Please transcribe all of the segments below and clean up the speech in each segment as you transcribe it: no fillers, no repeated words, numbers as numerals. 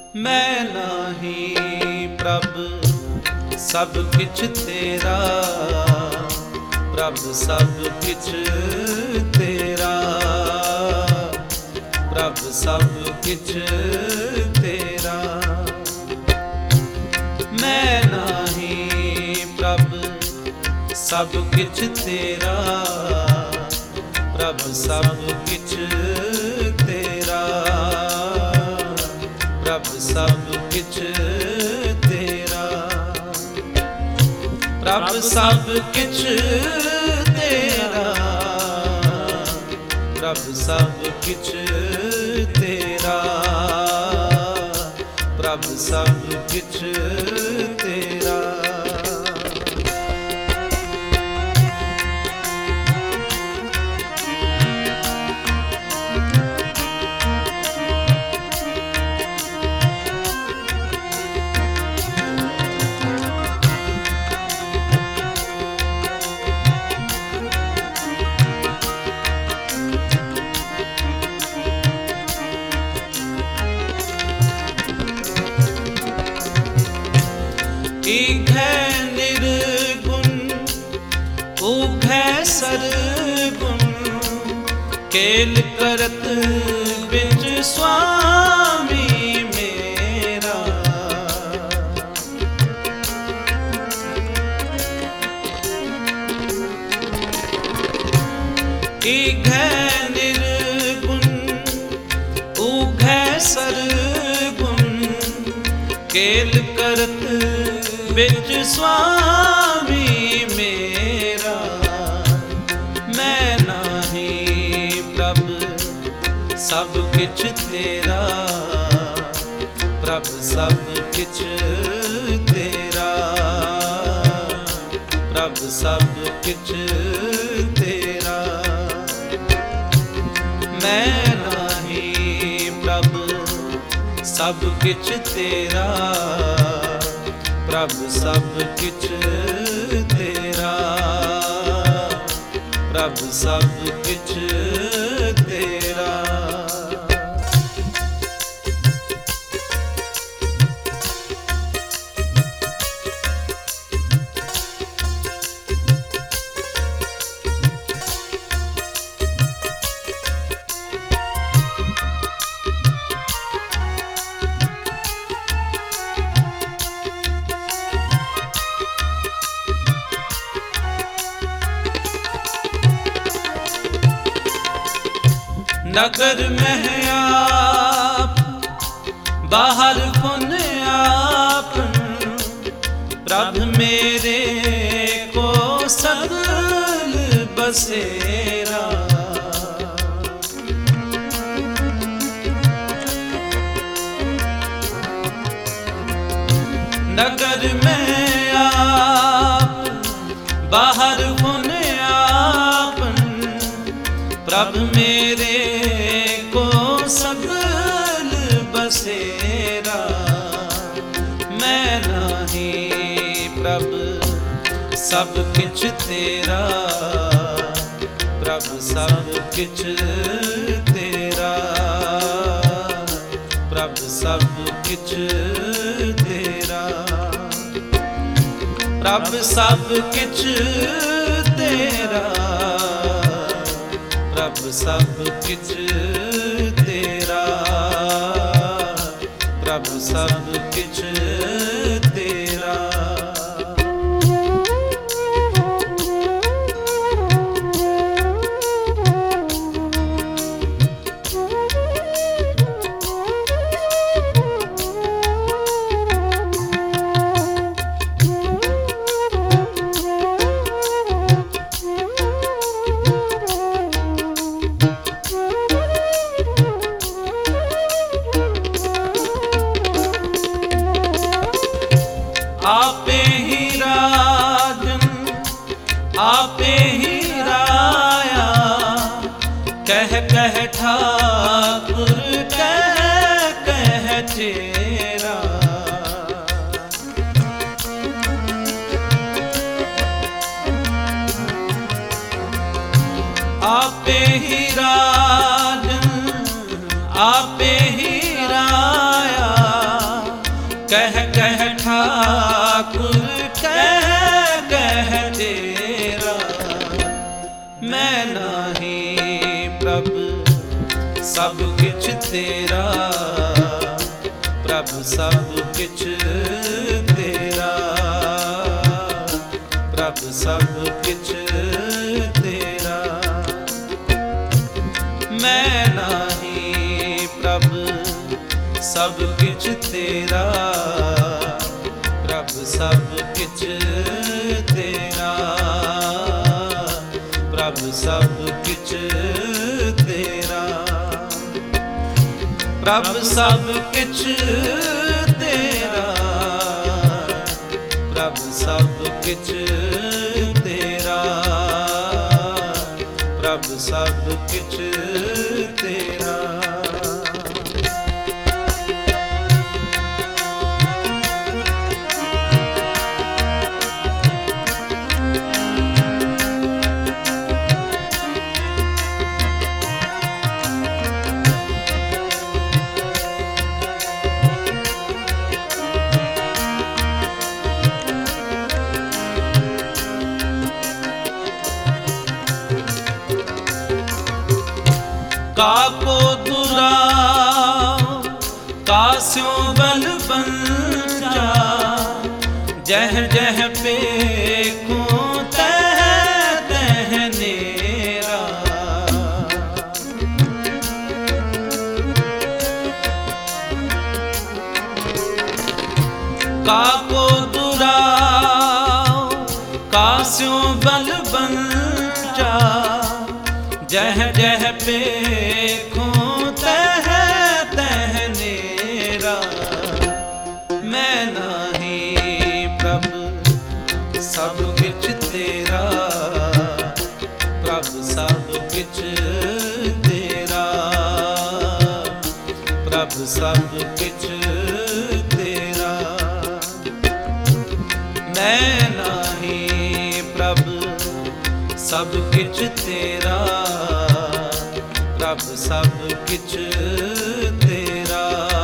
मैं नाही प्रभ सब किछ तेरा, प्रभ सब किछ तेरा, प्रभ सब किछ तेरा। मैं नाही प्रभ सब किछ तेरा, प्रभ सब किछ तेरा, प्रभ सब किछ तेरा, प्रभ सब किछ तेरा, प्रभ सब किछ तेरा, प्रभ सब किछ तेरा। ईघै निर्गुण ऊघै सरगुण, केल करत बिच स्वामी मेरा। ईघै निर्गुण ऊघै सरगुण, केल करत बिच स्वामी मेरा। मैं नाही प्रभ सब किछ तेरा, प्रभ सब किछ तेरा, प्रभ सब किछ तेरा। मैं नाही प्रभ सब किछ तेरा, प्रभ सब किछ तेरा, प्रभ सब किछ तेरा। नगर में आप बाहर पुन आप, प्रभ मेरे को सगल बसेरा। नगर में आप बाहर पुन आप, प्रभ मेरे को सगल बसेरा। मैं नाही प्रभ सब किछ तेरा, प्रभ सब किछ तेरा, प्रभ सब किछ तेरा, प्रभ सब किछ तेरा, प्रभ सब किछ तेरा, प्रभ सब किछ तेरा। आपे ही राजन आपे ही राया, कह कह ठाकुर कह कह चेरा। आपे ही राजन आपे ही राया, कह कह ठाकुर कह कह तेरा, मैं नहीं प्रभु सब किछ तेरा, प्रभु सब किछ तेरा, प्रभु सब किछ तेरा, मैं नहीं प्रभु सब किछ तेरा, प्रभु सब किछ तेरा, प्रभु सब किछ तेरा, प्रभु सब किछ तेरा, प्रभु सब किछ तेरा, प्रभु सब किछ तेरा। काको दुराव कास्यो बल बंचा, जह जह पेखो तह तह नेरा, काको दुराव कास्यो बल बंचा, जह जह पेखो तह तह नेरा, मैं नहीं प्रभु सब किछ तेरा, प्रभु सब किछ तेरा, प्रभु सब किछ तेरा, मैं नहीं प्रभु सब किछ तेरा, प्रभु सब किछ तेरा,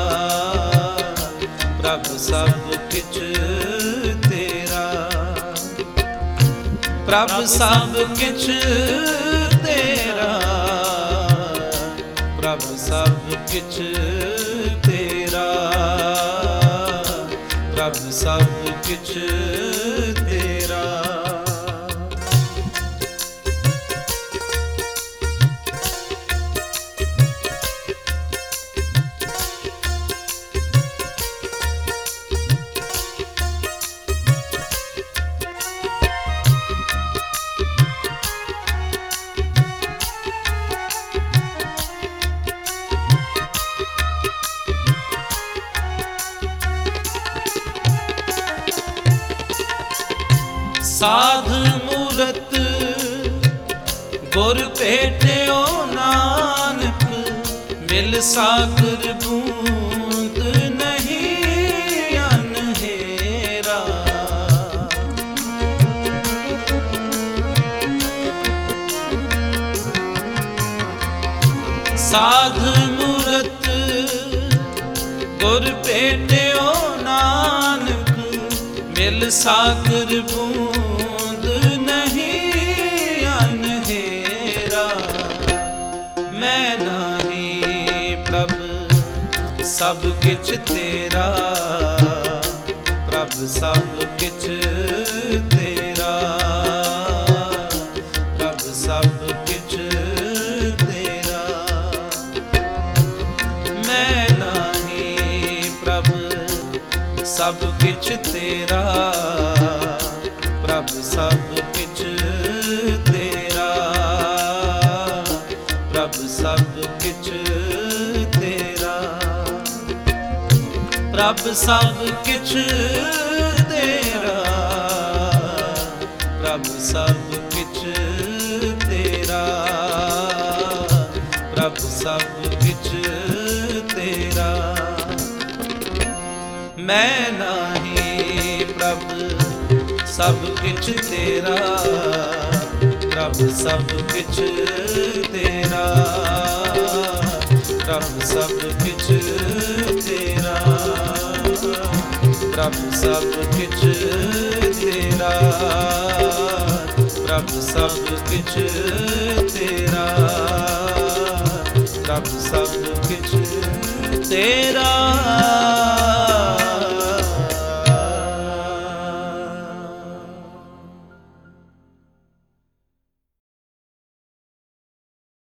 प्रभु सब किछ तेरा, प्रभु सब किछ तेरा, प्रभु सब किछ तेरा, प्रभु सब किछ तेरा। साध मूरत गुर भेटियो नानक, मिल सागर बूंद नहीं अनहेरा, साध मूरत गुर भेटियो नानक, मिल सागर बूंद नहीं अनहेरा, मैं नहीं प्रभु सब किछ तेरा, प्रभु सब किछ तेरा, प्रभु सब किछ तेरा, मैं नहीं प्रभु सब किछ तेरा, प्रभु सब किछ तेरा, प्रभु सब किछ तेरा, प्रभु सब किछ तेरा, प्रभु सब किछ तेरा, प्रभु सब किछ तेरा, मैं नहीं प्रभु सब किछ तेरा, प्रभु सब किछ तेरा, प्रभु सब किछ तेरा। ਪ੍ਰਭ ਸਭ ਕਿਛ ਤੇਰਾ, ਪ੍ਰਭ ਸਭ ਕਿਛ ਤੇਰਾ, ਪ੍ਰਭ ਸਭ ਕਿਛ ਤੇਰਾ।